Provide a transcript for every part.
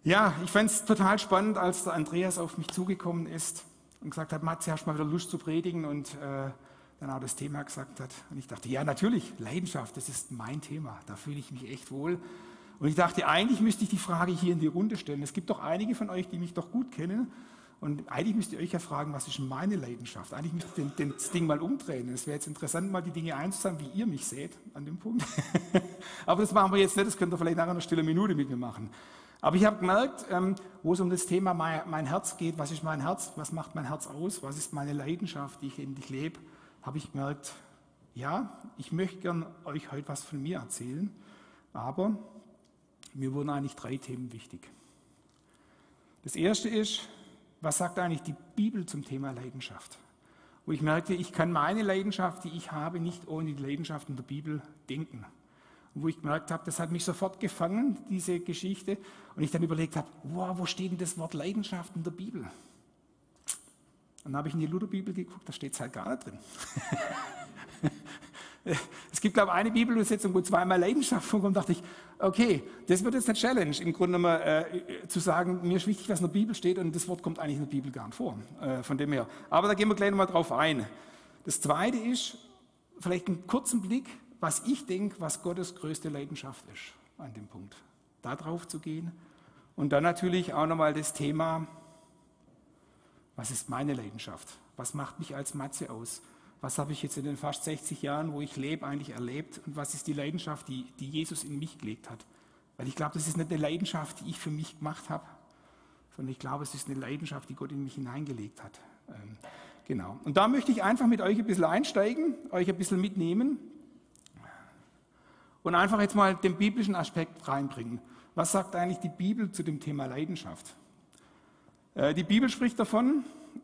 Ja, ich fand es total spannend, als der Andreas auf mich zugekommen ist und gesagt hat, Matze, hast du mal wieder Lust zu predigen? Und dann auch das Thema gesagt hat. Und ich dachte, ja, natürlich, Leidenschaft, das ist mein Thema. Da fühle ich mich echt wohl. Und ich dachte, eigentlich müsste ich die Frage hier in die Runde stellen. Es gibt doch einige von euch, die mich doch gut kennen. Und eigentlich müsst ihr euch ja fragen, was ist meine Leidenschaft? Eigentlich müsst ihr das Ding mal umdrehen. Es wäre jetzt interessant, mal die Dinge einzusagen, wie ihr mich seht an dem Punkt. Aber das machen wir jetzt nicht, das könnt ihr vielleicht nach einer stillen Minute mit mir machen. Aber ich habe gemerkt, wo es um das Thema mein Herz geht, was ist mein Herz, was macht mein Herz aus, was ist meine Leidenschaft, die ich endlich lebe, habe ich gemerkt, ja, ich möchte gern euch heute was von mir erzählen, aber mir wurden eigentlich 3 Themen wichtig. Das erste ist, was sagt eigentlich die Bibel zum Thema Leidenschaft? Wo ich merkte, ich kann meine Leidenschaft, die ich habe, nicht ohne die Leidenschaft in der Bibel denken. Und wo ich gemerkt habe, das hat mich sofort gefangen, diese Geschichte, und ich dann überlegt habe, wow, wo steht denn das Wort Leidenschaft in der Bibel? Dann habe ich in die Lutherbibel geguckt, da steht es halt gar nicht drin. Es gibt, glaube ich, eine Bibelübersetzung, wo 2-mal Leidenschaft vorkommt, dachte ich, okay, das wird jetzt eine Challenge, im Grunde mal zu sagen, mir ist wichtig, was in der Bibel steht, und das Wort kommt eigentlich in der Bibel gar nicht vor, von dem her. Aber da gehen wir gleich nochmal drauf ein. Das Zweite ist, vielleicht einen kurzen Blick, was ich denke, was Gottes größte Leidenschaft ist, an dem Punkt. Da drauf zu gehen. Und dann natürlich auch nochmal das Thema, was ist meine Leidenschaft? Was macht mich als Matze aus? Was habe ich jetzt in den fast 60 Jahren, wo ich lebe, eigentlich erlebt? Und was ist die Leidenschaft, die Jesus in mich gelegt hat? Weil ich glaube, das ist nicht eine Leidenschaft, die ich für mich gemacht habe, sondern ich glaube, es ist eine Leidenschaft, die Gott in mich hineingelegt hat. Genau. Und da möchte ich einfach mit euch ein bisschen einsteigen, euch ein bisschen mitnehmen und einfach jetzt mal den biblischen Aspekt reinbringen. Was sagt eigentlich die Bibel zu dem Thema Leidenschaft? Die Bibel spricht davon,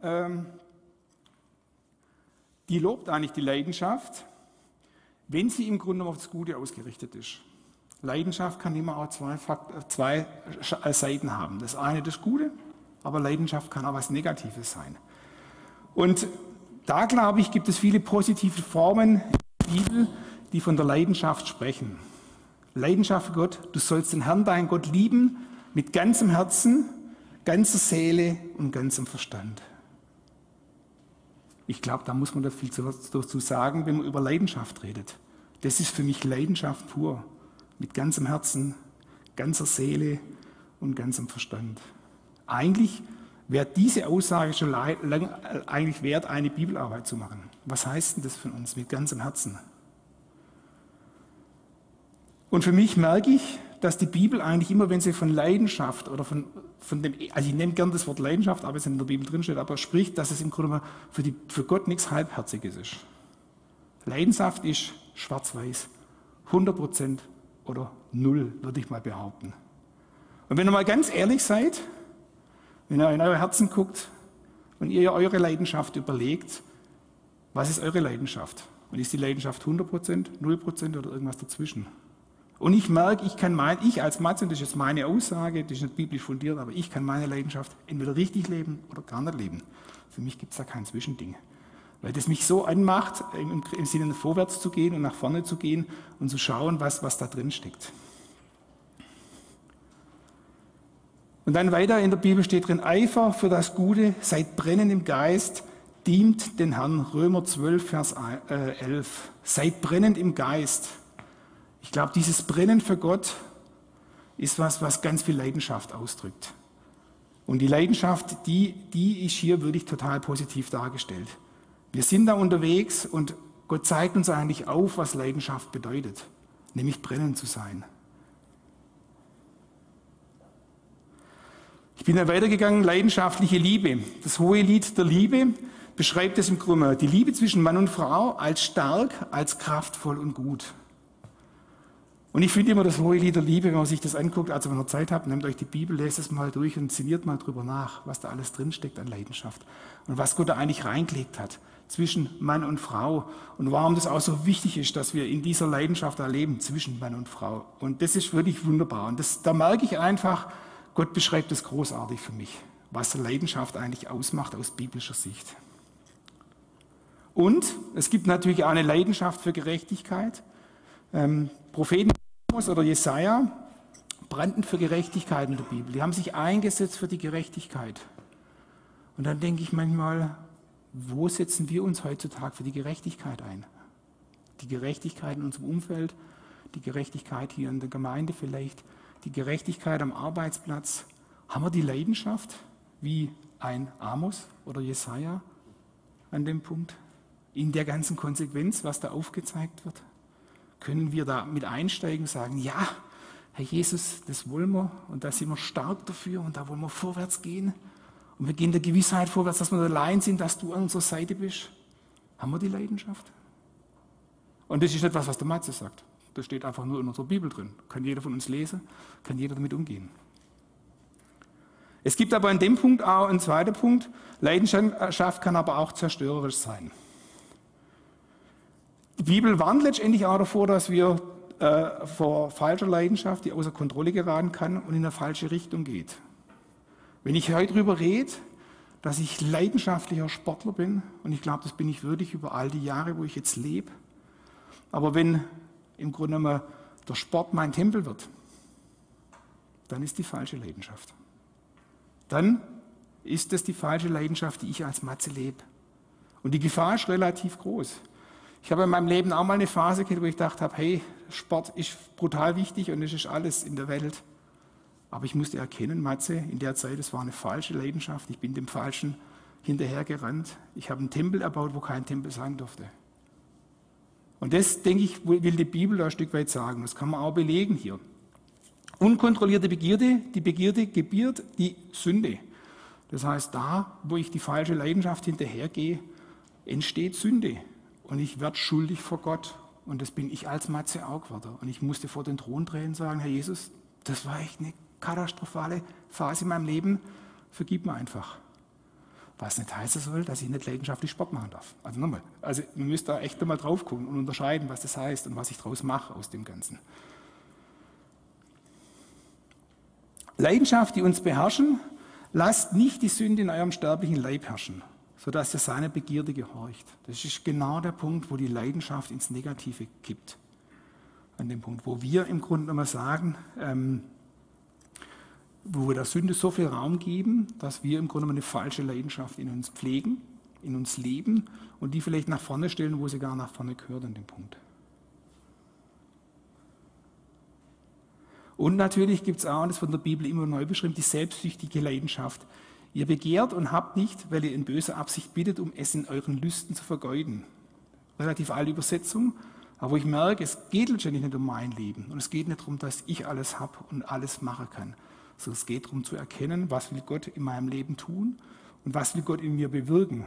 die lobt eigentlich die Leidenschaft, wenn sie im Grunde auf das Gute ausgerichtet ist. Leidenschaft kann immer auch zwei Seiten haben. Das eine das Gute, aber Leidenschaft kann auch was Negatives sein. Und da, glaube ich, gibt es viele positive Formen in der Bibel, die von der Leidenschaft sprechen. Leidenschaft für Gott, du sollst den Herrn, deinen Gott, lieben mit ganzem Herzen, ganzer Seele und ganzem Verstand. Ich glaube, da muss man da viel dazu sagen, wenn man über Leidenschaft redet. Das ist für mich Leidenschaft pur. Mit ganzem Herzen, ganzer Seele und ganzem Verstand. Eigentlich wäre diese Aussage schon eigentlich wert, eine Bibelarbeit zu machen. Was heißt denn das von uns mit ganzem Herzen? Und für mich merke ich, dass die Bibel eigentlich immer, wenn sie von Leidenschaft oder von dem, also ich nenne gern das Wort Leidenschaft, aber es in der Bibel drinsteht, aber spricht, dass es im Grunde mal für Gott nichts Halbherziges ist. Leidenschaft ist schwarz-weiß, 100% oder 0, würde ich mal behaupten. Und wenn ihr mal ganz ehrlich seid, wenn ihr in euer Herzen guckt und ihr eure Leidenschaft überlegt, was ist eure Leidenschaft? Und ist die Leidenschaft 100%, 0% oder irgendwas dazwischen? Und ich merke, ich als Matze, und das ist jetzt meine Aussage, das ist nicht biblisch fundiert, aber ich kann meine Leidenschaft entweder richtig leben oder gar nicht leben. Für mich gibt es da kein Zwischending. Weil das mich so anmacht, im Sinne vorwärts zu gehen und nach vorne zu gehen und zu schauen, was da drin steckt. Und dann weiter in der Bibel steht drin, Eifer für das Gute, seid brennend im Geist, dient den Herrn. Römer 12, Vers 11. Seid brennend im Geist. Ich glaube, dieses Brennen für Gott ist was ganz viel Leidenschaft ausdrückt. Und die Leidenschaft, die ist hier wirklich total positiv dargestellt. Wir sind da unterwegs und Gott zeigt uns eigentlich auf, was Leidenschaft bedeutet, nämlich brennend zu sein. Ich bin dann weitergegangen, leidenschaftliche Liebe. Das hohe Lied der Liebe beschreibt es im Grunde, die Liebe zwischen Mann und Frau als stark, als kraftvoll und gut. Und ich finde immer das hohe Lied der Liebe, wenn man sich das anguckt, also wenn ihr Zeit habt, nehmt euch die Bibel, lest es mal durch und sinniert mal drüber nach, was da alles drinsteckt an Leidenschaft und was Gott da eigentlich reingelegt hat zwischen Mann und Frau und warum das auch so wichtig ist, dass wir in dieser Leidenschaft erleben zwischen Mann und Frau. Und das ist wirklich wunderbar. Und da merke ich einfach, Gott beschreibt das großartig für mich, was Leidenschaft eigentlich ausmacht aus biblischer Sicht. Und es gibt natürlich auch eine Leidenschaft für Gerechtigkeit. Propheten oder Jesaja brannten für Gerechtigkeit in der Bibel. Die haben sich eingesetzt für die Gerechtigkeit. Und dann denke ich manchmal, wo setzen wir uns heutzutage für die Gerechtigkeit ein? Die Gerechtigkeit in unserem Umfeld, die Gerechtigkeit hier in der Gemeinde vielleicht, die Gerechtigkeit am Arbeitsplatz. Haben wir die Leidenschaft wie ein Amos oder Jesaja an dem Punkt? In der ganzen Konsequenz, was da aufgezeigt wird? Können wir da mit einsteigen und sagen, ja, Herr Jesus, das wollen wir und da sind wir stark dafür und da wollen wir vorwärts gehen. Und wir gehen der Gewissheit vorwärts, dass wir allein sind, dass du an unserer Seite bist. Haben wir die Leidenschaft? Und das ist nicht was der Matze sagt. Das steht einfach nur in unserer Bibel drin. Kann jeder von uns lesen, kann jeder damit umgehen. Es gibt aber an dem Punkt auch einen zweiten Punkt. Leidenschaft kann aber auch zerstörerisch sein. Die Bibel warnt letztendlich auch davor, dass wir vor falscher Leidenschaft, die außer Kontrolle geraten kann und in eine falsche Richtung geht. Wenn ich heute darüber rede, dass ich leidenschaftlicher Sportler bin, und ich glaube, das bin ich würdig über all die Jahre, wo ich jetzt lebe, aber wenn im Grunde genommen der Sport mein Tempel wird, dann ist die falsche Leidenschaft. Dann ist das die falsche Leidenschaft, die ich als Matze lebe. Und die Gefahr ist relativ groß. Ich habe in meinem Leben auch mal eine Phase gehabt, wo ich gedacht habe, hey, Sport ist brutal wichtig und es ist alles in der Welt. Aber ich musste erkennen, Matze, in der Zeit, es war eine falsche Leidenschaft. Ich bin dem Falschen hinterhergerannt. Ich habe einen Tempel erbaut, wo kein Tempel sein durfte. Und das, denke ich, will die Bibel da ein Stück weit sagen. Das kann man auch belegen hier. Unkontrollierte Begierde, die Begierde gebiert die Sünde. Das heißt, da, wo ich die falsche Leidenschaft hinterhergehe, entsteht Sünde. Und ich werde schuldig vor Gott. Und das bin ich als Matze auch geworden. Und ich musste vor den Thron drehen und sagen, Herr Jesus, das war echt eine katastrophale Phase in meinem Leben. Vergib mir einfach. Was nicht heißen soll, dass ich nicht leidenschaftlich Sport machen darf. Also nochmal, man müsste da echt einmal drauf gucken und unterscheiden, was das heißt und was ich daraus mache aus dem Ganzen. Leidenschaft, die uns beherrschen, lasst nicht die Sünde in eurem sterblichen Leib herrschen, sodass ihr seiner Begierde gehorcht. Das ist genau der Punkt, wo die Leidenschaft ins Negative kippt. An dem Punkt, wo wir im Grunde genommen sagen, wo wir der Sünde so viel Raum geben, dass wir im Grunde genommen eine falsche Leidenschaft in uns pflegen, in uns leben und die vielleicht nach vorne stellen, wo sie gar nach vorne gehört an dem Punkt. Und natürlich gibt es auch, und das wird in der Bibel immer neu beschrieben, die selbstsüchtige Leidenschaft. Ihr begehrt und habt nicht, weil ihr in böser Absicht bittet, um es in euren Lüsten zu vergeuden. Relativ alte Übersetzung, aber wo ich merke, es geht letztendlich nicht um mein Leben. Und es geht nicht darum, dass ich alles habe und alles machen kann. Sondern es geht darum zu erkennen, was will Gott in meinem Leben tun und was will Gott in mir bewirken.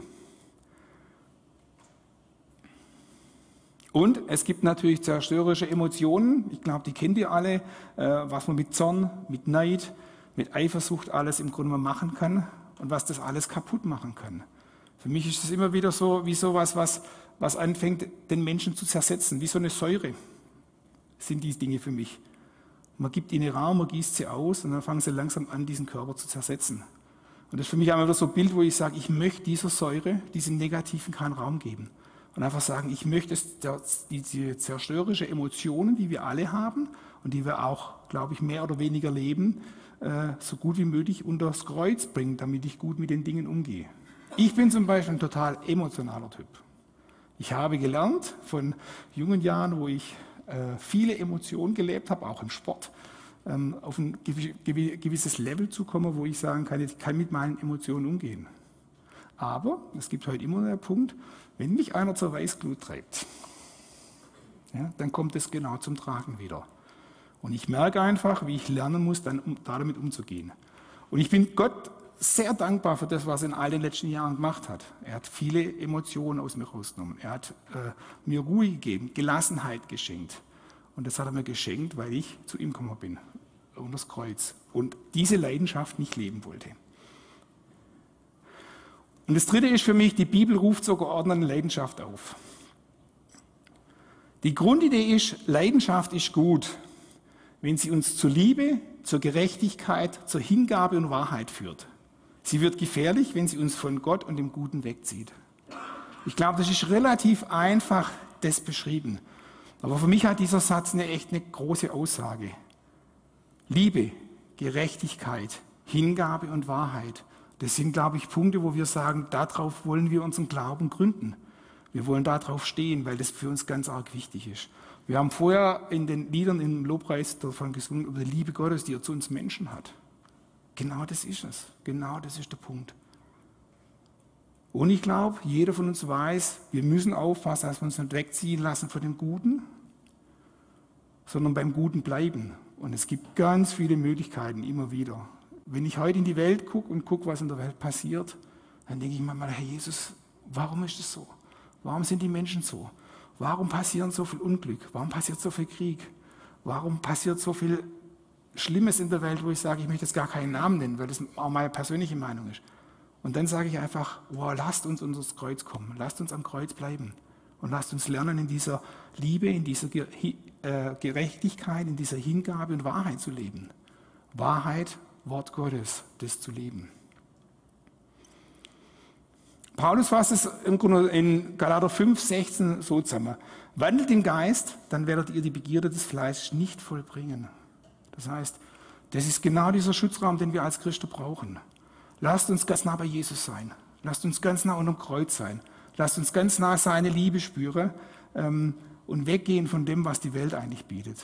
Und es gibt natürlich zerstörerische Emotionen. Ich glaube, die kennt ihr alle, was man mit Zorn, mit Neid, mit Eifersucht alles im Grunde machen kann und was das alles kaputt machen kann. Für mich ist es immer wieder so, wie sowas, was anfängt, den Menschen zu zersetzen, wie so eine Säure sind die Dinge für mich. Man gibt ihnen Raum, man gießt sie aus und dann fangen sie langsam an, diesen Körper zu zersetzen. Und das ist für mich einmal so ein Bild, wo ich sage, ich möchte dieser Säure, diesem Negativen keinen Raum geben. Und einfach sagen, ich möchte diese zerstörerische Emotionen, die wir alle haben und die wir auch, glaube ich, mehr oder weniger leben, so gut wie möglich unter das Kreuz bringen, damit ich gut mit den Dingen umgehe. Ich bin zum Beispiel ein total emotionaler Typ. Ich habe gelernt von jungen Jahren, wo ich viele Emotionen gelebt habe, auch im Sport, auf ein gewisses Level zu kommen, wo ich sagen kann, ich kann mit meinen Emotionen umgehen. Aber es gibt heute immer den Punkt, wenn mich einer zur Weißglut treibt, ja, dann kommt es genau zum Tragen wieder. Und ich merke einfach, wie ich lernen muss, dann damit umzugehen. Und ich bin Gott sehr dankbar für das, was er in all den letzten Jahren gemacht hat. Er hat viele Emotionen aus mir rausgenommen. Er hat mir Ruhe gegeben, Gelassenheit geschenkt. Und das hat er mir geschenkt, weil ich zu ihm gekommen bin, unter das Kreuz. Und diese Leidenschaft nicht leben wollte. Und das Dritte ist für mich, die Bibel ruft zur geordneten Leidenschaft auf. Die Grundidee ist, Leidenschaft ist gut, wenn sie uns zur Liebe, zur Gerechtigkeit, zur Hingabe und Wahrheit führt. Sie wird gefährlich, wenn sie uns von Gott und dem Guten wegzieht. Ich glaube, das ist relativ einfach das beschrieben. Aber für mich hat dieser Satz echt eine große Aussage. Liebe, Gerechtigkeit, Hingabe und Wahrheit. Das sind, glaube ich, Punkte, wo wir sagen, darauf wollen wir unseren Glauben gründen. Wir wollen darauf stehen, weil das für uns ganz arg wichtig ist. Wir haben vorher in den Liedern im Lobpreis davon gesungen, über die Liebe Gottes, die er zu uns Menschen hat. Genau das ist es. Genau das ist der Punkt. Und ich glaube, jeder von uns weiß, wir müssen aufpassen, dass wir uns nicht wegziehen lassen von dem Guten, sondern beim Guten bleiben. Und es gibt ganz viele Möglichkeiten, immer wieder. Wenn ich heute in die Welt gucke und gucke, was in der Welt passiert, dann denke ich mir mal, Herr Jesus, warum ist das so? Warum sind die Menschen so? Warum passiert so viel Unglück? Warum passiert so viel Krieg? Warum passiert so viel Schlimmes in der Welt, wo ich sage, ich möchte jetzt gar keinen Namen nennen, weil das auch meine persönliche Meinung ist. Und dann sage ich einfach, wow, lasst uns unter das Kreuz kommen, lasst uns am Kreuz bleiben und lasst uns lernen, in dieser Liebe, in dieser Gerechtigkeit, in dieser Hingabe und Wahrheit zu leben. Wahrheit, Wort Gottes, das zu leben. Paulus fasst es im Grunde in Galater 5,16 so zusammen. Wandelt im Geist, dann werdet ihr die Begierde des Fleisches nicht vollbringen. Das heißt, das ist genau dieser Schutzraum, den wir als Christen brauchen. Lasst uns ganz nah bei Jesus sein. Lasst uns ganz nah unterm Kreuz sein. Lasst uns ganz nah seine Liebe spüren und weggehen von dem, was die Welt eigentlich bietet.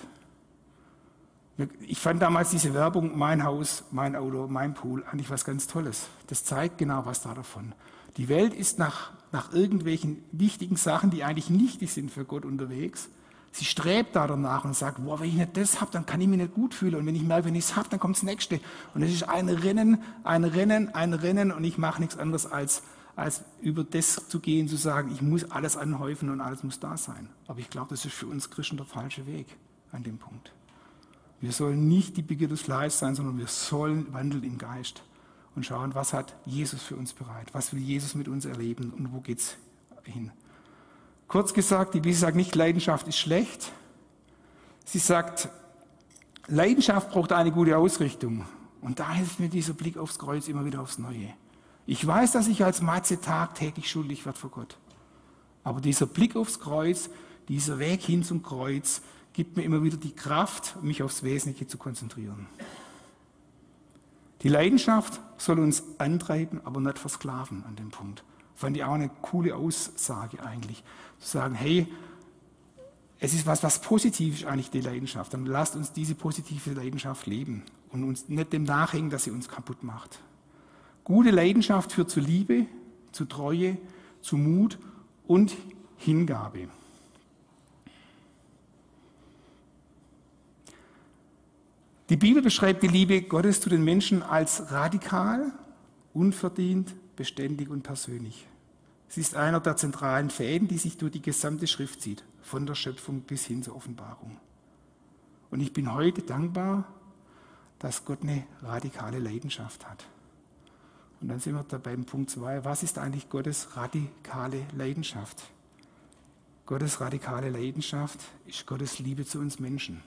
Ich fand damals diese Werbung, mein Haus, mein Auto, mein Pool, eigentlich was ganz Tolles. Das zeigt genau was da davon. Die Welt ist nach irgendwelchen wichtigen Sachen, die eigentlich nichtig sind für Gott, unterwegs. Sie strebt da danach und sagt, wow, wenn ich nicht das habe, dann kann ich mich nicht gut fühlen. Und wenn ich merke, wenn ich es habe, dann kommt das Nächste. Und es ist ein Rennen und ich mache nichts anderes, als über das zu gehen, zu sagen, ich muss alles anhäufen und alles muss da sein. Aber ich glaube, das ist für uns Christen der falsche Weg an dem Punkt. Wir sollen nicht die Begierde des Fleisches sein, sondern wir sollen wandeln im Geist und schauen, was hat Jesus für uns bereit, was will Jesus mit uns erleben und wo geht es hin. Kurz gesagt, die Bibel sagt nicht, Leidenschaft ist schlecht. Sie sagt, Leidenschaft braucht eine gute Ausrichtung. Und da hilft mir dieser Blick aufs Kreuz immer wieder aufs Neue. Ich weiß, dass ich als Matze tagtäglich schuldig werde vor Gott. Aber dieser Blick aufs Kreuz, dieser Weg hin zum Kreuz, gibt mir immer wieder die Kraft, mich aufs Wesentliche zu konzentrieren. Die Leidenschaft soll uns antreiben, aber nicht versklaven an dem Punkt. Fand ich auch eine coole Aussage eigentlich. Zu sagen, hey, es ist was Positives eigentlich, die Leidenschaft. Dann lasst uns diese positive Leidenschaft leben und uns nicht dem nachhängen, dass sie uns kaputt macht. Gute Leidenschaft führt zu Liebe, zu Treue, zu Mut und Hingabe. Die Bibel beschreibt die Liebe Gottes zu den Menschen als radikal, unverdient, beständig und persönlich. Sie ist einer der zentralen Fäden, die sich durch die gesamte Schrift zieht, von der Schöpfung bis hin zur Offenbarung. Und ich bin heute dankbar, dass Gott eine radikale Leidenschaft hat. Und dann sind wir da beim Punkt 2. Was ist eigentlich Gottes radikale Leidenschaft? Gottes radikale Leidenschaft ist Gottes Liebe zu uns Menschen.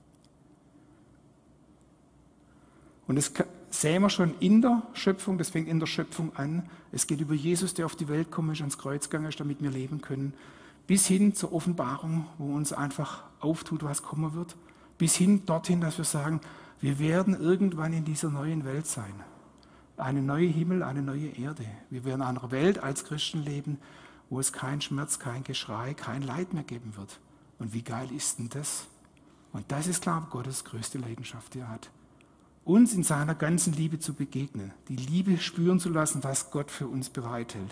Und das sehen wir schon in der Schöpfung, das fängt in der Schöpfung an. Es geht über Jesus, der auf die Welt gekommen ist, ans Kreuz gegangen ist, damit wir leben können. Bis hin zur Offenbarung, wo uns einfach auftut, was kommen wird. Bis hin dorthin, dass wir sagen, wir werden irgendwann in dieser neuen Welt sein. Eine neue Himmel, eine neue Erde. Wir werden in einer Welt als Christen leben, wo es keinen Schmerz, kein Geschrei, kein Leid mehr geben wird. Und wie geil ist denn das? Und das ist, glaube ich, Gottes größte Leidenschaft, die er hat. Uns in seiner ganzen Liebe zu begegnen, die Liebe spüren zu lassen, was Gott für uns bereithält.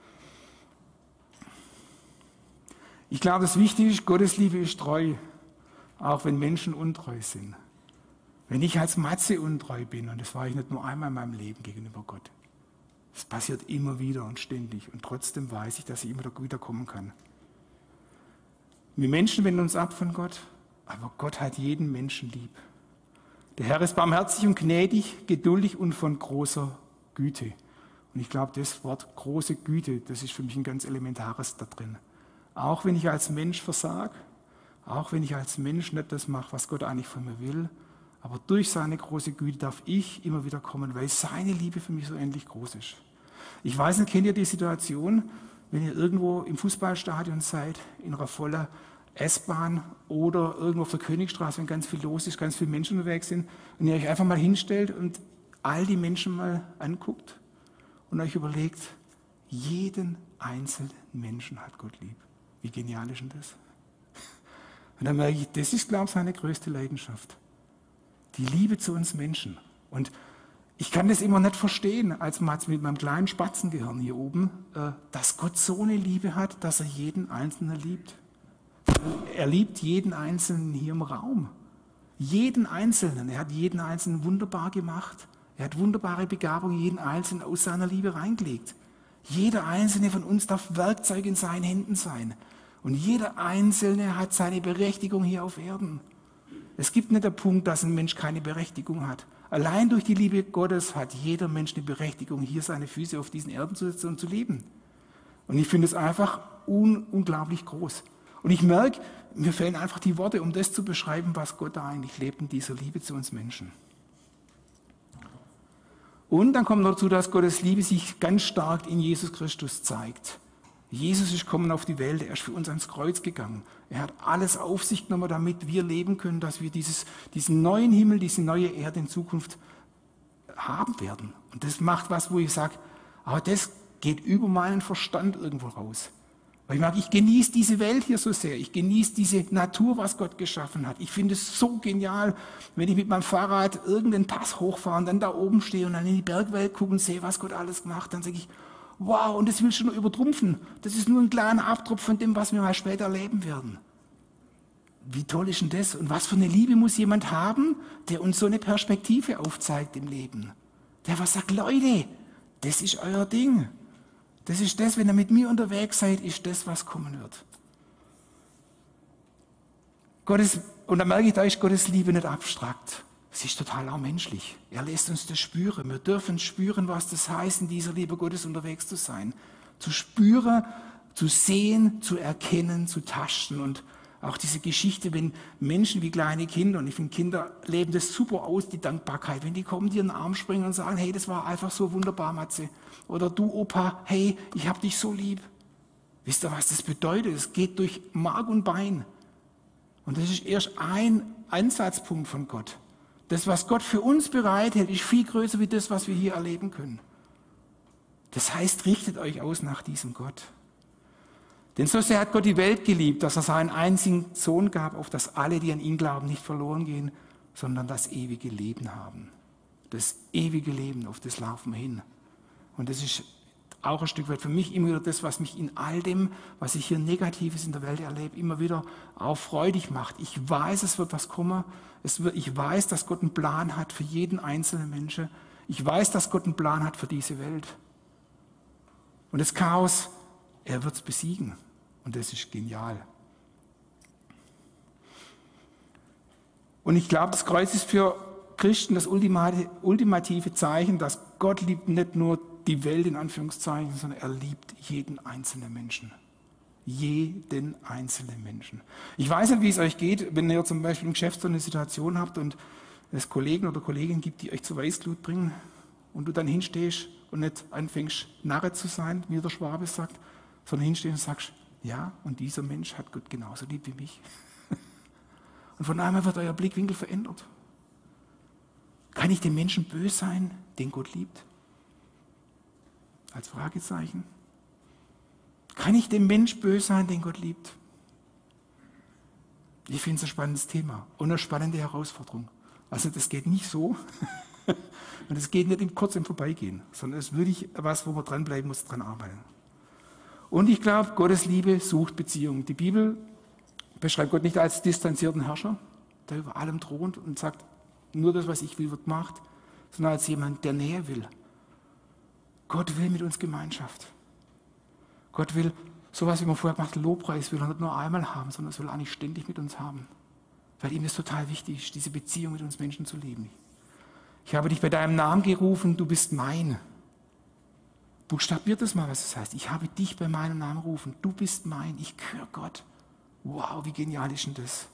Ich glaube, das Wichtige ist, Gottes Liebe ist treu, auch wenn Menschen untreu sind. Wenn ich als Matze untreu bin, und das war ich nicht nur einmal in meinem Leben gegenüber Gott, das passiert immer wieder und ständig, und trotzdem weiß ich, dass ich immer wieder kommen kann. Wir Menschen wenden uns ab von Gott, aber Gott hat jeden Menschen lieb. Der Herr ist barmherzig und gnädig, geduldig und von großer Güte. Und ich glaube, das Wort große Güte, das ist für mich ein ganz elementares da drin. Auch wenn ich als Mensch versage, auch wenn ich als Mensch nicht das mache, was Gott eigentlich von mir will, aber durch seine große Güte darf ich immer wieder kommen, weil seine Liebe für mich so endlich groß ist. Ich weiß nicht, kennt ihr die Situation, wenn ihr irgendwo im Fußballstadion seid, in einer vollen S-Bahn oder irgendwo auf der Königstraße, wenn ganz viel los ist, ganz viele Menschen unterwegs sind, und ihr euch einfach mal hinstellt und all die Menschen mal anguckt und euch überlegt, jeden einzelnen Menschen hat Gott lieb. Wie genial ist denn das? Und dann merke ich, das ist, glaube ich, seine größte Leidenschaft. Die Liebe zu uns Menschen. Und ich kann das immer nicht verstehen, als mit meinem kleinen Spatzengehirn hier oben, dass Gott so eine Liebe hat, dass er jeden Einzelnen liebt. Er liebt jeden Einzelnen hier im Raum. Jeden Einzelnen. Er hat jeden Einzelnen wunderbar gemacht. Er hat wunderbare Begabungen, jeden Einzelnen aus seiner Liebe reingelegt. Jeder Einzelne von uns darf Werkzeug in seinen Händen sein. Und jeder Einzelne hat seine Berechtigung hier auf Erden. Es gibt nicht den Punkt, dass ein Mensch keine Berechtigung hat. Allein durch die Liebe Gottes hat jeder Mensch eine Berechtigung, hier seine Füße auf diesen Erden zu setzen und zu leben. Und ich finde es einfach unglaublich groß. Und ich merke, mir fehlen einfach die Worte, um das zu beschreiben, was Gott da eigentlich lebt in dieser Liebe zu uns Menschen. Und dann kommt noch dazu, dass Gottes Liebe sich ganz stark in Jesus Christus zeigt. Jesus ist gekommen auf die Welt, er ist für uns ans Kreuz gegangen. Er hat alles auf sich genommen, damit wir leben können, dass wir diesen neuen Himmel, diese neue Erde in Zukunft haben werden. Und das macht was, wo ich sage, aber das geht über meinen Verstand irgendwo raus. Weil ich merke, ich genieße diese Welt hier so sehr. Ich genieße diese Natur, was Gott geschaffen hat. Ich finde es so genial, wenn ich mit meinem Fahrrad irgendeinen Pass hochfahre und dann da oben stehe und dann in die Bergwelt gucke und sehe, was Gott alles gemacht hat. Dann sage ich, wow, und das will ich schon übertrumpfen. Das ist nur ein kleiner Abdruck von dem, was wir mal später erleben werden. Wie toll ist denn das? Und was für eine Liebe muss jemand haben, der uns so eine Perspektive aufzeigt im Leben? Der was sagt, Leute, das ist euer Ding. Das ist das, wenn ihr mit mir unterwegs seid, ist das, was kommen wird. Und da merke ich, da ist Gottes Liebe nicht abstrakt. Sie ist total auch menschlich. Er lässt uns das spüren. Wir dürfen spüren, was das heißt, in dieser Liebe Gottes unterwegs zu sein. Zu spüren, zu sehen, zu erkennen, zu tasten. Und auch diese Geschichte, wenn Menschen wie kleine Kinder, und ich finde, Kinder leben das super aus, die Dankbarkeit, wenn die kommen, dir in den Arm springen und sagen, hey, das war einfach so wunderbar, Matze. Oder du, Opa, hey, ich hab dich so lieb. Wisst ihr, was das bedeutet? Es geht durch Mark und Bein. Und das ist erst ein Ansatzpunkt von Gott. Das, was Gott für uns bereithält, ist viel größer wie das, was wir hier erleben können. Das heißt, richtet euch aus nach diesem Gott. Denn so sehr hat Gott die Welt geliebt, dass er seinen einzigen Sohn gab, auf dass alle, die an ihn glauben, nicht verloren gehen, sondern das ewige Leben haben. Das ewige Leben, auf das laufen wir hin. Und das ist auch ein Stück weit für mich immer wieder das, was mich in all dem, was ich hier Negatives in der Welt erlebe, immer wieder auch freudig macht. Ich weiß, es wird was kommen. Ich weiß, dass Gott einen Plan hat für jeden einzelnen Menschen. Ich weiß, dass Gott einen Plan hat für diese Welt. Und das Chaos, er wird es besiegen. Und das ist genial. Und ich glaube, das Kreuz ist für Christen das ultimative Zeichen, dass Gott liebt nicht nur die Welt in Anführungszeichen, sondern er liebt jeden einzelnen Menschen. Jeden einzelnen Menschen. Ich weiß nicht, wie es euch geht, wenn ihr zum Beispiel im Geschäft so eine Situation habt und es Kollegen oder Kolleginnen gibt, die euch zu Weißglut bringen und du dann hinstehst und nicht anfängst, Narre zu sein, wie der Schwabe sagt, sondern hinstehst und sagst, ja, und dieser Mensch hat Gott genauso lieb wie mich. Und von einmal wird euer Blickwinkel verändert. Kann ich dem Menschen böse sein, den Gott liebt? Als Fragezeichen. Kann ich dem Mensch böse sein, den Gott liebt? Ich finde es ein spannendes Thema und eine spannende Herausforderung. Also das geht nicht so und es geht nicht kurz im Vorbeigehen, sondern es ist wirklich was, wo man dranbleiben muss, dran arbeiten. Und ich glaube, Gottes Liebe sucht Beziehungen. Die Bibel beschreibt Gott nicht als distanzierten Herrscher, der über allem thront und sagt, nur das, was ich will, wird gemacht, sondern als jemand, der Nähe will. Gott will mit uns Gemeinschaft. Gott will sowas, wie man vorher gemacht hat, Lobpreis will er nicht nur einmal haben, sondern es will er eigentlich ständig mit uns haben. Weil ihm das total wichtig ist, diese Beziehung mit uns Menschen zu leben. Ich habe dich bei deinem Namen gerufen, du bist mein. Buchstabiert das mal, was das heißt. Ich habe dich bei meinem Namen gerufen, du bist mein, ich gehöre Gott. Wow, wie genial ist denn das?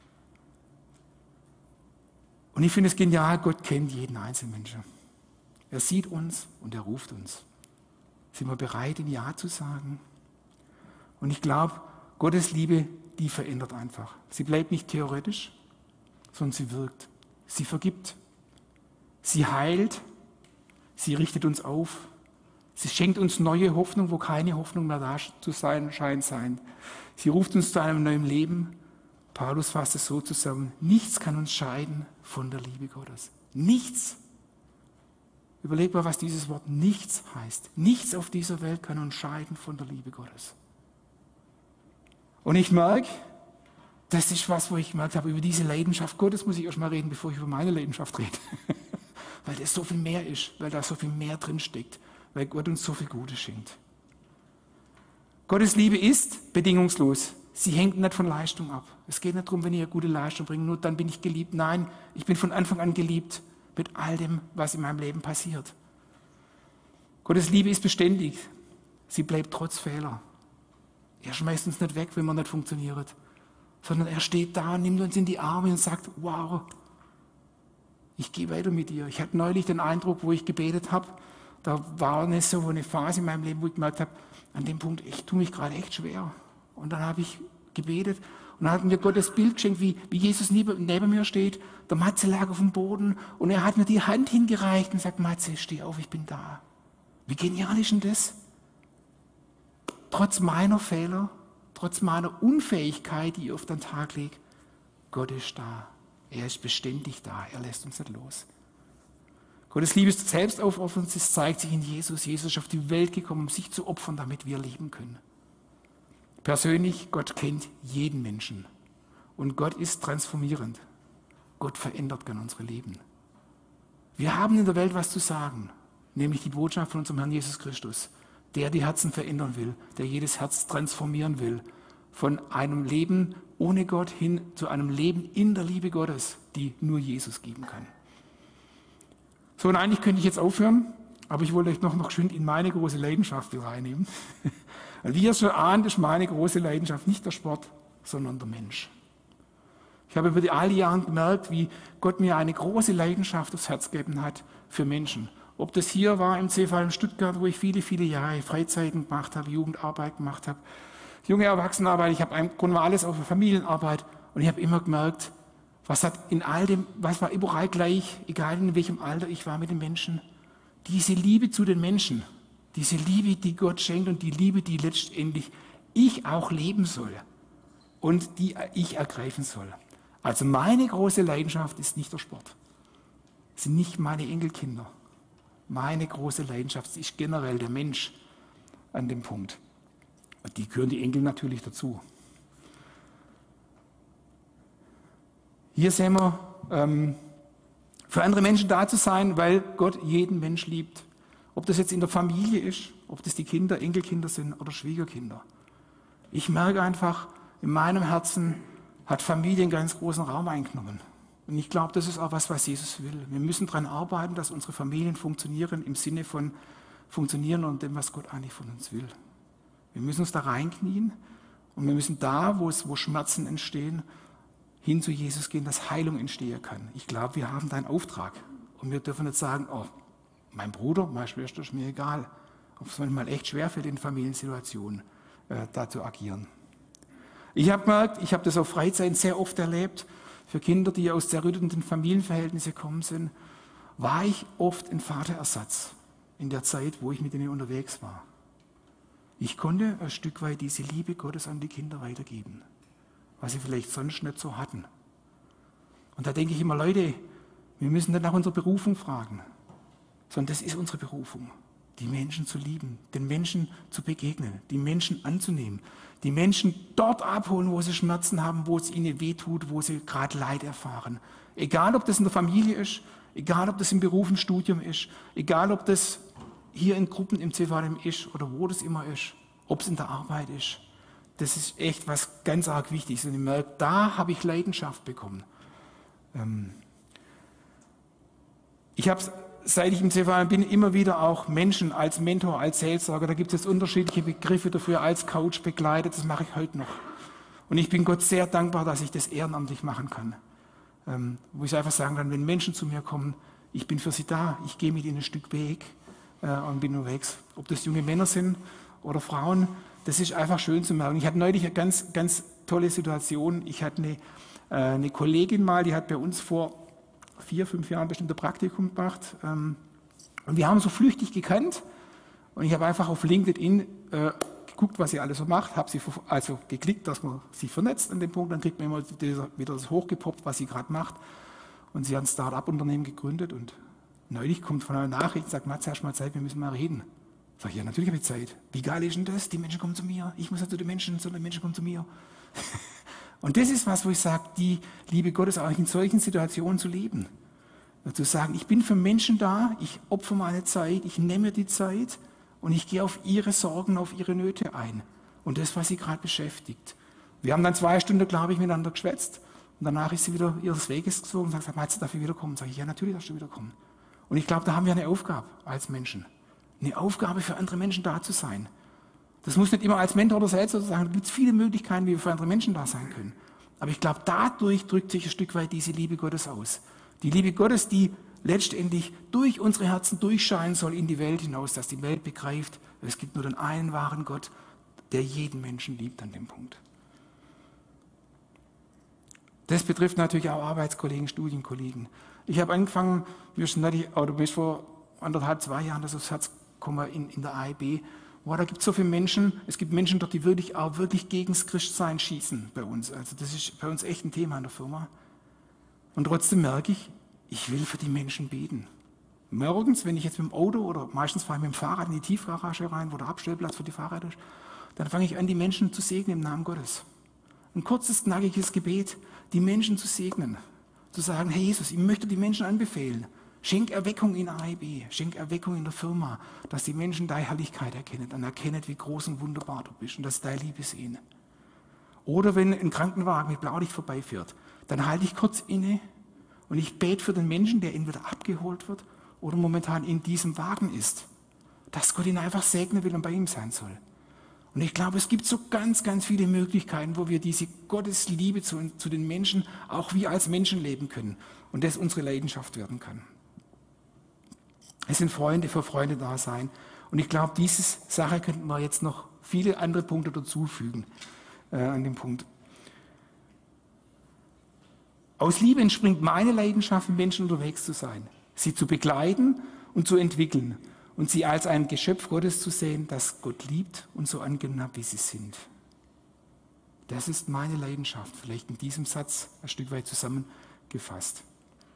Und ich finde es genial, Gott kennt jeden einzelnen Menschen. Er sieht uns und er ruft uns. Sind wir bereit, ein Ja zu sagen? Und ich glaube, Gottes Liebe die verändert einfach. Sie bleibt nicht theoretisch, sondern sie wirkt. Sie vergibt. Sie heilt. Sie richtet uns auf. Sie schenkt uns neue Hoffnung, wo keine Hoffnung mehr da zu sein scheint. Sie ruft uns zu einem neuen Leben. Paulus fasst es so zusammen: Nichts kann uns scheiden von der Liebe Gottes. Nichts. Überleg mal, was dieses Wort nichts heißt. Nichts auf dieser Welt kann uns scheiden von der Liebe Gottes. Und ich merke, das ist was, wo ich gemerkt habe, über diese Leidenschaft Gottes muss ich erst mal reden, bevor ich über meine Leidenschaft rede. Weil das so viel mehr ist, weil da so viel mehr drin steckt, weil Gott uns so viel Gutes schenkt. Gottes Liebe ist bedingungslos. Sie hängt nicht von Leistung ab. Es geht nicht darum, wenn ich eine gute Leistung bringe, nur dann bin ich geliebt. Nein, ich bin von Anfang an geliebt mit all dem, was in meinem Leben passiert. Gottes Liebe ist beständig. Sie bleibt trotz Fehler. Er schmeißt uns nicht weg, wenn wir nicht funktionieren, sondern er steht da und nimmt uns in die Arme und sagt: Wow, ich gehe weiter mit dir. Ich hatte neulich den Eindruck, wo ich gebetet habe, da war so eine Phase in meinem Leben, wo ich gemerkt habe, an dem Punkt, ich tue mich gerade echt schwer. Und dann habe ich gebetet und dann hat mir Gott das Bild geschenkt, wie Jesus neben mir steht. Der Matze lag auf dem Boden und er hat mir die Hand hingereicht und sagt: Matze, steh auf, ich bin da. Wie genial ist denn das? Trotz meiner Fehler, trotz meiner Unfähigkeit, die ich auf den Tag lege, Gott ist da. Er ist beständig da. Er lässt uns nicht los. Gottes Liebe ist selbstaufopfernd. Es zeigt sich in Jesus. Jesus ist auf die Welt gekommen, um sich zu opfern, damit wir leben können. Persönlich, Gott kennt jeden Menschen. Und Gott ist transformierend. Gott verändert gern unsere Leben. Wir haben in der Welt was zu sagen, nämlich die Botschaft von unserem Herrn Jesus Christus, der die Herzen verändern will, der jedes Herz transformieren will, von einem Leben ohne Gott hin zu einem Leben in der Liebe Gottes, die nur Jesus geben kann. So, und eigentlich könnte ich jetzt aufhören, aber ich wollte euch noch geschwind in meine große Leidenschaft reinnehmen. Wie ihr schon ahnt, ist meine große Leidenschaft nicht der Sport, sondern der Mensch. Ich habe über all die Jahre gemerkt, wie Gott mir eine große Leidenschaft aufs Herz gegeben hat für Menschen. Ob das hier war im CV in Stuttgart, wo ich viele, viele Jahre Freizeiten gemacht habe, Jugendarbeit gemacht habe, junge Erwachsenenarbeit, ich habe im Grunde alles auf Familienarbeit und ich habe immer gemerkt, was war überall gleich, egal in welchem Alter ich war mit den Menschen, diese Liebe zu den Menschen, diese Liebe, die Gott schenkt und die Liebe, die letztendlich ich auch leben soll und die ich ergreifen soll. Also meine große Leidenschaft ist nicht der Sport, es sind nicht meine Enkelkinder. Meine große Leidenschaft ist generell der Mensch an dem Punkt. Und die gehören die Enkel natürlich dazu. Hier sehen wir, für andere Menschen da zu sein, weil Gott jeden Mensch liebt. Ob das jetzt in der Familie ist, ob das die Kinder, Enkelkinder sind oder Schwiegerkinder. Ich merke einfach, in meinem Herzen hat Familie einen ganz großen Raum eingenommen. Und ich glaube, das ist auch was Jesus will. Wir müssen daran arbeiten, dass unsere Familien funktionieren, im Sinne von funktionieren und dem, was Gott eigentlich von uns will. Wir müssen uns da reinknien und wir müssen da, wo Schmerzen entstehen, hin zu Jesus gehen, dass Heilung entstehen kann. Ich glaube, wir haben da einen Auftrag. Und wir dürfen nicht sagen: Oh, mein Bruder, meine Schwester ist mir egal. Ob es manchmal echt schwerfällt, in Familiensituationen da zu agieren. Ich habe gemerkt, ich habe das auf Freizeiten sehr oft erlebt, für Kinder, die aus zerrütteten Familienverhältnissen gekommen sind, war ich oft ein Vaterersatz in der Zeit, wo ich mit ihnen unterwegs war. Ich konnte ein Stück weit diese Liebe Gottes an die Kinder weitergeben, was sie vielleicht sonst nicht so hatten. Und da denke ich immer: Leute, wir müssen nicht nach unserer Berufung fragen, sondern das ist unsere Berufung, die Menschen zu lieben, den Menschen zu begegnen, die Menschen anzunehmen, die Menschen dort abholen, wo sie Schmerzen haben, wo es ihnen wehtut, wo sie gerade Leid erfahren. Egal, ob das in der Familie ist, egal, ob das im Beruf, im Studium ist, egal, ob das hier in Gruppen im CVM ist oder wo das immer ist, ob es in der Arbeit ist. Das ist echt was ganz arg Wichtiges. Und ich merke, da habe ich Leidenschaft bekommen. Ich habe, seit ich im CVM bin, immer wieder auch Menschen als Mentor, als Seelsorger, da gibt es unterschiedliche Begriffe dafür, als Coach begleitet, das mache ich heute noch. Und ich bin Gott sehr dankbar, dass ich das ehrenamtlich machen kann. Wo ich einfach sagen kann, wenn Menschen zu mir kommen, ich bin für sie da, ich gehe mit ihnen ein Stück Weg und bin unterwegs. Ob das junge Männer sind oder Frauen, das ist einfach schön zu merken. Ich hatte neulich eine ganz tolle Situation. Ich hatte eine Kollegin mal, die hat bei uns vor 4, 5 Jahren bestimmt ein Praktikum gemacht. Und wir haben so flüchtig gekannt. Und ich habe einfach auf LinkedIn geguckt, was sie alles so macht, habe sie also geklickt, dass man sich vernetzt an dem Punkt, dann kriegt man immer wieder das hochgepoppt, was sie gerade macht. Und sie hat ein Start-up-Unternehmen gegründet und neulich kommt von einer Nachricht, sagt, Matze, hast du mal Zeit, wir müssen mal reden. Sag ich, ja, natürlich habe ich Zeit. Wie geil ist denn das? Die Menschen kommen zu mir. Ich muss ja zu den Menschen, sondern die Menschen kommen zu mir. Und das ist was, wo ich sage, die Liebe Gottes auch in solchen Situationen zu leben. Und zu sagen, ich bin für Menschen da, ich opfere meine Zeit, ich nehme mir die Zeit und ich gehe auf ihre Sorgen, auf ihre Nöte ein. Und das, was sie gerade beschäftigt. Wir haben dann 2 Stunden, glaube ich, miteinander geschwätzt. Und danach ist sie wieder ihres Weges gezogen und sagt, Matze, darf ich wiederkommen? Sag ich, ja, natürlich darfst du wiederkommen. Und ich glaube, da haben wir eine Aufgabe als Menschen. Eine Aufgabe für andere Menschen da zu sein. Das muss nicht immer als Mentor oder selbst sagen. Da gibt es viele Möglichkeiten, wie wir für andere Menschen da sein können. Aber ich glaube, dadurch drückt sich ein Stück weit diese Liebe Gottes aus. Die Liebe Gottes, die letztendlich durch unsere Herzen durchscheinen soll in die Welt hinaus, dass die Welt begreift, es gibt nur den einen wahren Gott, der jeden Menschen liebt an dem Punkt. Das betrifft natürlich auch Arbeitskollegen, Studienkollegen. Ich habe angefangen, mir vor 1,5, 2 Jahren das aufs Herz gekommen in der AIB. Wow, da gibt es so viele Menschen, es gibt Menschen dort, die wirklich gegen das Christsein schießen bei uns. Also das ist bei uns echt ein Thema in der Firma. Und trotzdem merke ich, ich will für die Menschen beten. Morgens, wenn ich jetzt mit dem Auto oder meistens fahre ich mit dem Fahrrad in die Tiefgarage rein, wo der Abstellplatz für die Fahrräder ist, dann fange ich an, die Menschen zu segnen im Namen Gottes. Ein kurzes, knackiges Gebet, die Menschen zu segnen. Zu sagen, hey Jesus, ich möchte die Menschen anbefehlen. Schenk Erweckung in AIB, schenk Erweckung in der Firma, dass die Menschen deine Herrlichkeit erkennen und erkennen, wie groß und wunderbar du bist und dass deine Liebe sehen. Oder wenn ein Krankenwagen mit Blaulicht vorbeifährt, dann halte ich kurz inne und ich bete für den Menschen, der entweder abgeholt wird oder momentan in diesem Wagen ist, dass Gott ihn einfach segnen will und bei ihm sein soll. Und ich glaube, es gibt so ganz, ganz viele Möglichkeiten, wo wir diese Gottesliebe zu den Menschen, auch wir als Menschen leben können und das unsere Leidenschaft werden kann. Es sind Freunde für Freunde da sein. Und ich glaube, diese Sache könnten wir jetzt noch viele andere Punkte dazufügen an dem Punkt. Aus Liebe entspringt meine Leidenschaft, mit Menschen unterwegs zu sein, sie zu begleiten und zu entwickeln und sie als ein Geschöpf Gottes zu sehen, das Gott liebt und so angenommen hat, wie sie sind. Das ist meine Leidenschaft, vielleicht in diesem Satz ein Stück weit zusammengefasst.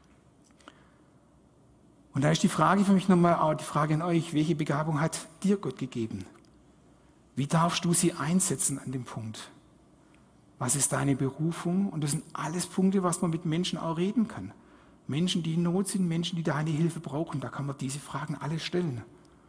Und da ist die Frage für mich nochmal auch die Frage an euch, welche Begabung hat dir Gott gegeben? Wie darfst du sie einsetzen an dem Punkt? Was ist deine Berufung? Und das sind alles Punkte, was man mit Menschen auch reden kann. Menschen, die in Not sind, Menschen, die deine Hilfe brauchen, da kann man diese Fragen alle stellen.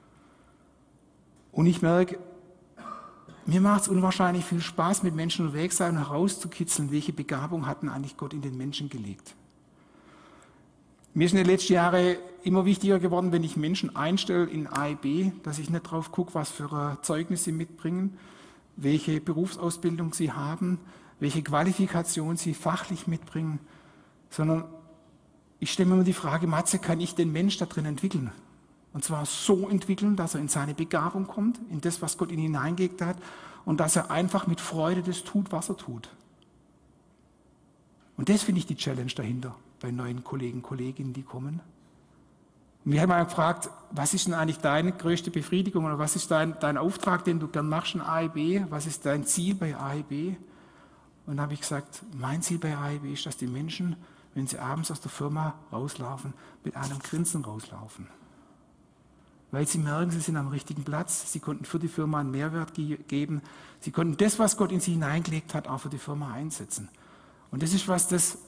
Und ich merke, mir macht es unwahrscheinlich viel Spaß, mit Menschen unterwegs sein und herauszukitzeln, welche Begabung hat denn eigentlich Gott in den Menschen gelegt. Mir ist in den letzten Jahren immer wichtiger geworden, wenn ich Menschen einstelle in AIB, dass ich nicht drauf gucke, was für Zeugnisse sie mitbringen, welche Berufsausbildung sie haben, welche Qualifikation sie fachlich mitbringen, sondern ich stelle mir immer die Frage, Matze, kann ich den Mensch da drin entwickeln? Und zwar so entwickeln, dass er in seine Begabung kommt, in das, was Gott in ihn hineingelegt hat und dass er einfach mit Freude das tut, was er tut. Und das finde ich die Challenge dahinter bei neuen Kollegen, Kolleginnen, die kommen. Und wir haben mal gefragt, was ist denn eigentlich deine größte Befriedigung oder was ist dein Auftrag, den du gern machst in AIB? Was ist dein Ziel bei AIB? Und da habe ich gesagt, mein Ziel bei AIB ist, dass die Menschen, wenn sie abends aus der Firma rauslaufen, mit einem Grinsen rauslaufen. Weil sie merken, sie sind am richtigen Platz, sie konnten für die Firma einen Mehrwert geben, sie konnten das, was Gott in sie hineingelegt hat, auch für die Firma einsetzen. Und das ist was,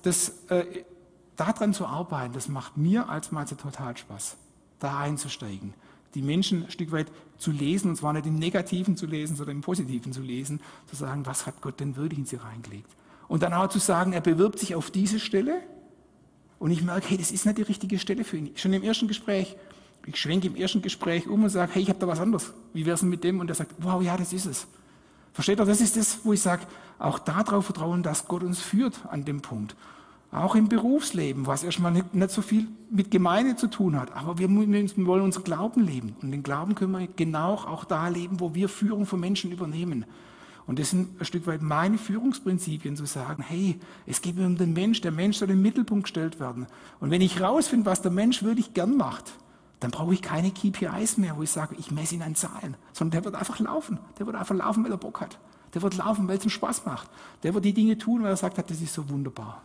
daran zu arbeiten, das macht mir als Matze total Spaß, da einzusteigen, die Menschen ein Stück weit zu lesen, und zwar nicht im Negativen zu lesen, sondern im Positiven zu lesen, zu sagen, was hat Gott denn wirklich in sie reingelegt. Und dann auch zu sagen, er bewirbt sich auf diese Stelle und ich merke, hey, das ist nicht die richtige Stelle für ihn. Schon im ersten Gespräch, ich schwenke im ersten Gespräch um und sage, hey, ich habe da was anderes. Wie wäre es denn mit dem? Und er sagt, wow, ja, das ist es. Versteht ihr, das ist das, wo ich sage, auch darauf vertrauen, dass Gott uns führt an dem Punkt. Auch im Berufsleben, was erstmal nicht so viel mit Gemeinde zu tun hat. Aber wir wollen unseren Glauben leben. Und den Glauben können wir genau auch da leben, wo wir Führung von Menschen übernehmen. Und das sind ein Stück weit meine Führungsprinzipien, zu sagen, hey, es geht mir um den Mensch, der Mensch soll in den Mittelpunkt gestellt werden. Und wenn ich rausfinde, was der Mensch wirklich gern macht, dann brauche ich keine KPIs mehr, wo ich sage, ich messe ihn an Zahlen, sondern der wird einfach laufen. Der wird einfach laufen, weil er Bock hat. Der wird laufen, weil es ihm Spaß macht. Der wird die Dinge tun, weil er sagt, das ist so wunderbar.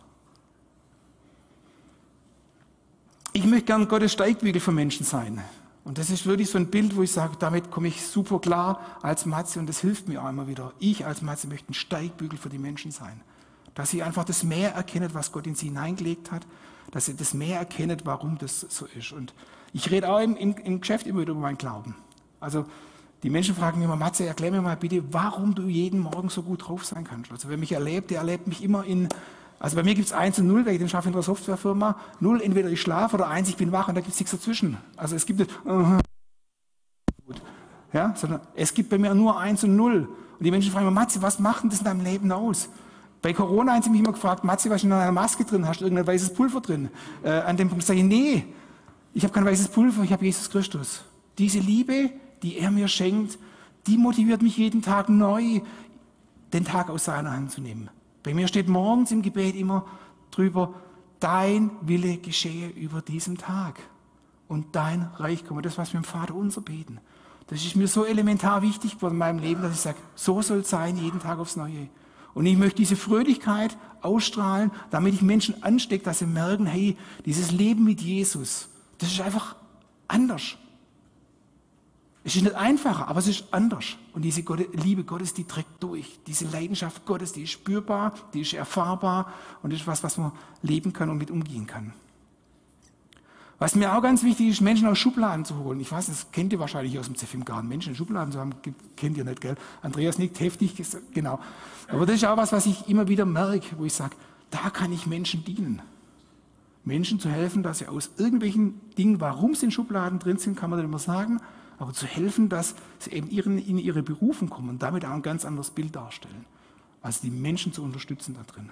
Ich möchte gern Gottes Steigbügel für Menschen sein. Und das ist wirklich so ein Bild, wo ich sage, damit komme ich super klar als Matze und das hilft mir auch immer wieder. Ich als Matze möchte ein Steigbügel für die Menschen sein. Dass sie einfach das mehr erkennen, was Gott in sie hineingelegt hat. Dass sie das mehr erkennen, warum das so ist. Und ich rede auch im Geschäft immer wieder über meinen Glauben. Also die Menschen fragen mich immer, Matze, erklär mir mal bitte, warum du jeden Morgen so gut drauf sein kannst. Also wer mich erlebt, der erlebt mich immer also bei mir gibt es 1 und 0, weil ich den schaffe in einer Softwarefirma. 0, entweder ich schlafe oder 1, ich bin wach und da gibt es nichts dazwischen. Also es gibt nicht, ja, sondern es gibt bei mir nur 1 und 0. Und die Menschen fragen mich, Matze, was macht denn das in deinem Leben aus? Bei Corona haben sie mich immer gefragt, Matze, was ist in deiner Maske drin? Hast du irgendein weißes Pulver drin? An dem Punkt sage ich, nee, ich habe kein weißes Pulver, ich habe Jesus Christus. Diese Liebe, die er mir schenkt, die motiviert mich jeden Tag neu, den Tag aus seiner Hand zu nehmen. Bei mir steht morgens im Gebet immer drüber, dein Wille geschehe über diesem Tag und dein Reich komme. Das, was wir im Vater unser beten. Das ist mir so elementar wichtig geworden in meinem Leben, dass ich sage, so soll es sein, jeden Tag aufs Neue. Und ich möchte diese Fröhlichkeit ausstrahlen, damit ich Menschen anstecke, dass sie merken, hey, dieses Leben mit Jesus, das ist einfach anders. Es ist nicht einfacher, aber es ist anders. Und diese Liebe Gottes, die trägt durch. Diese Leidenschaft Gottes, die ist spürbar, die ist erfahrbar und das ist was man leben kann und mit umgehen kann. Was mir auch ganz wichtig ist, Menschen aus Schubladen zu holen. Ich weiß, das kennt ihr wahrscheinlich aus dem ZEF im Garten. Menschen in Schubladen zu haben, kennt ihr nicht, gell? Andreas nickt heftig, genau. Aber das ist auch was ich immer wieder merke, wo ich sage, da kann ich Menschen dienen. Menschen zu helfen, dass sie aus irgendwelchen Dingen, warum sie in Schubladen drin sind, kann man nicht immer sagen, aber zu helfen, dass sie eben in ihre Berufung kommen und damit auch ein ganz anderes Bild darstellen. Also die Menschen zu unterstützen da drin.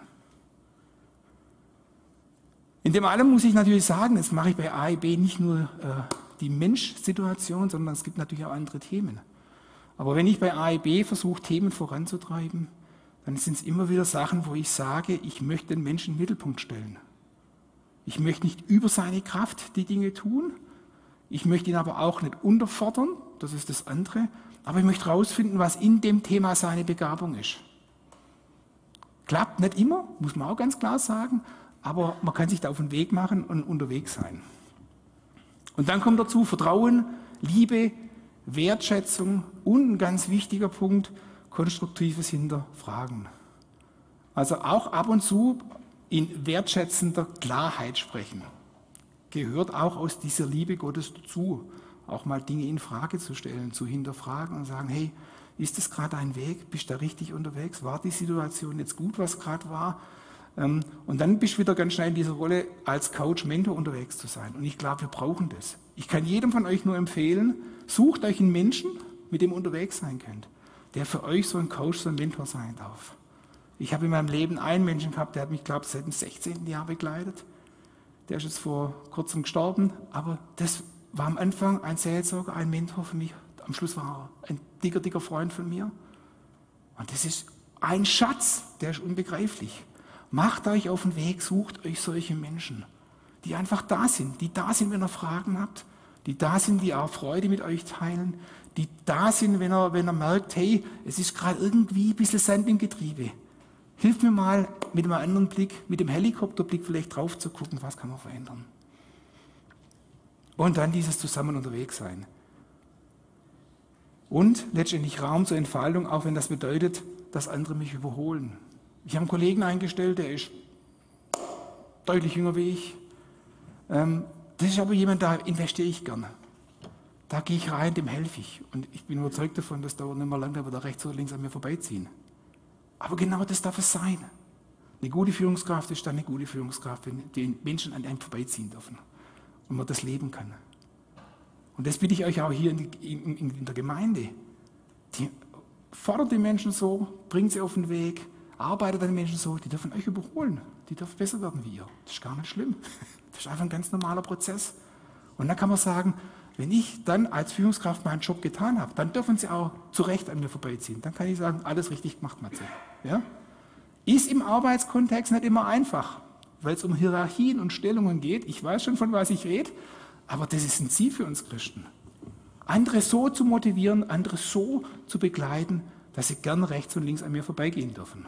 In dem allem muss ich natürlich sagen, das mache ich bei AEB nicht nur die Mensch-Situation, sondern es gibt natürlich auch andere Themen. Aber wenn ich bei AEB versuche, Themen voranzutreiben, dann sind es immer wieder Sachen, wo ich sage, ich möchte den Menschen in den Mittelpunkt stellen. Ich möchte nicht über seine Kraft die Dinge tun, ich möchte ihn aber auch nicht unterfordern, das ist das andere, aber ich möchte herausfinden, was in dem Thema seine Begabung ist. Klappt nicht immer, muss man auch ganz klar sagen, aber man kann sich da auf den Weg machen und unterwegs sein. Und dann kommt dazu Vertrauen, Liebe, Wertschätzung und ein ganz wichtiger Punkt, konstruktives Hinterfragen. Also auch ab und zu in wertschätzender Klarheit sprechen. Gehört auch aus dieser Liebe Gottes dazu, auch mal Dinge in Frage zu stellen, zu hinterfragen und sagen, hey, ist das gerade ein Weg? Bist du da richtig unterwegs? War die Situation jetzt gut, was gerade war? Und dann bist du wieder ganz schnell in dieser Rolle, als Coach, Mentor unterwegs zu sein. Und ich glaube, wir brauchen das. Ich kann jedem von euch nur empfehlen, sucht euch einen Menschen, mit dem ihr unterwegs sein könnt, der für euch so ein Coach, so ein Mentor sein darf. Ich habe in meinem Leben einen Menschen gehabt, der hat mich, glaube ich, seit dem 16. Jahr begleitet. Der ist jetzt vor kurzem gestorben, aber das war am Anfang ein Seelsorger, ein Mentor für mich. Am Schluss war er ein dicker Freund von mir. Und das ist ein Schatz, der ist unbegreiflich. Macht euch auf den Weg, sucht euch solche Menschen, die einfach da sind, wenn ihr Fragen habt, die da sind, die auch Freude mit euch teilen, die da sind, wenn er merkt, hey, es ist gerade irgendwie ein bisschen Sand im Getriebe. Hilf mir mal mit einem anderen Blick, mit dem Helikopterblick vielleicht drauf zu gucken, was kann man verändern. Und dann dieses zusammen unterwegs sein. Und letztendlich Raum zur Entfaltung, auch wenn das bedeutet, dass andere mich überholen. Ich habe einen Kollegen eingestellt, der ist deutlich jünger wie ich. Das ist aber jemand, da investiere ich gerne. Da gehe ich rein, dem helfe ich. Und ich bin überzeugt davon, das dauert nicht mehr lange, da wird er rechts oder links an mir vorbeiziehen. Aber genau das darf es sein. Eine gute Führungskraft ist dann eine gute Führungskraft, wenn die Menschen an einem vorbeiziehen dürfen und man das leben kann. Und das bitte ich euch auch hier in der Gemeinde. Fordert die Menschen so, bringt sie auf den Weg, arbeitet an den Menschen so, die dürfen euch überholen, die dürfen besser werden wie ihr. Das ist gar nicht schlimm. Das ist einfach ein ganz normaler Prozess. Und dann kann man sagen, Wenn ich dann als Führungskraft meinen Job getan habe, dann dürfen sie auch zu Recht an mir vorbeiziehen. Dann kann ich sagen, alles richtig gemacht, Matze. Ja? Ist im Arbeitskontext nicht immer einfach, weil es um Hierarchien und Stellungen geht. Ich weiß schon, von was ich rede, aber das ist ein Ziel für uns Christen. Andere so zu motivieren, andere so zu begleiten, dass sie gern rechts und links an mir vorbeigehen dürfen.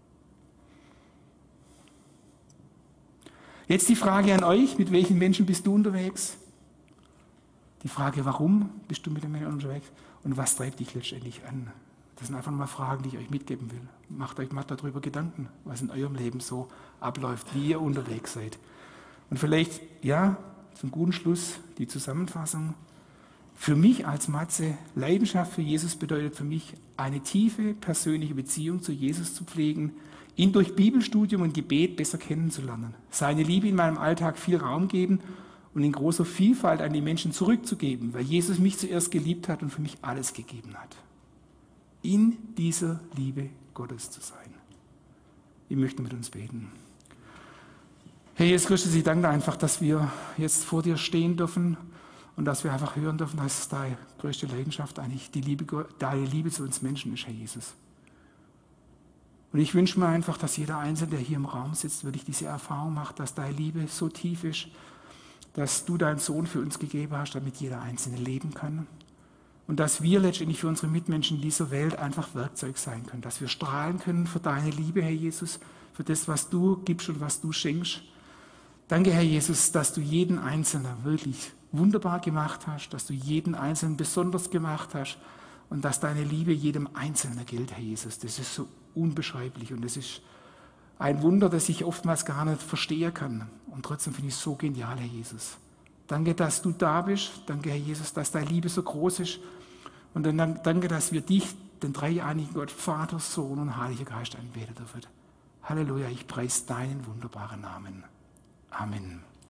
Jetzt die Frage an euch, mit welchen Menschen bist du unterwegs? Die Frage, warum bist du mit den Menschen unterwegs und was treibt dich letztendlich an? Das sind einfach mal Fragen, die ich euch mitgeben will. Macht euch mal darüber Gedanken, was in eurem Leben so abläuft, wie ihr unterwegs seid. Und vielleicht, ja, zum guten Schluss die Zusammenfassung. Für mich als Matze, Leidenschaft für Jesus bedeutet für mich, eine tiefe persönliche Beziehung zu Jesus zu pflegen, ihn durch Bibelstudium und Gebet besser kennenzulernen, seine Liebe in meinem Alltag viel Raum geben und in großer Vielfalt an die Menschen zurückzugeben, weil Jesus mich zuerst geliebt hat und für mich alles gegeben hat. In dieser Liebe Gottes zu sein. Ich möchte mit uns beten. Herr Jesus Christus, ich danke dir einfach, dass wir jetzt vor dir stehen dürfen und dass wir einfach hören dürfen, dass deine größte Leidenschaft eigentlich deine Liebe zu uns Menschen ist, Herr Jesus. Und ich wünsche mir einfach, dass jeder Einzelne, der hier im Raum sitzt, wirklich diese Erfahrung macht, dass deine Liebe so tief ist, dass du deinen Sohn für uns gegeben hast, damit jeder Einzelne leben kann. Und dass wir letztendlich für unsere Mitmenschen in dieser Welt einfach Werkzeug sein können, dass wir strahlen können für deine Liebe, Herr Jesus, für das, was du gibst und was du schenkst. Danke, Herr Jesus, dass du jeden Einzelnen wirklich wunderbar gemacht hast, dass du jeden Einzelnen besonders gemacht hast und dass deine Liebe jedem Einzelnen gilt, Herr Jesus. Das ist so unbeschreiblich und das ist ein Wunder, das ich oftmals gar nicht verstehen kann. Und trotzdem finde ich es so genial, Herr Jesus. Danke, dass du da bist. Danke, Herr Jesus, dass deine Liebe so groß ist. Und dann danke, dass wir dich, den dreieinigen Gott, Vater, Sohn und Heiliger Geist anbeten dürfen. Halleluja, ich preise deinen wunderbaren Namen. Amen.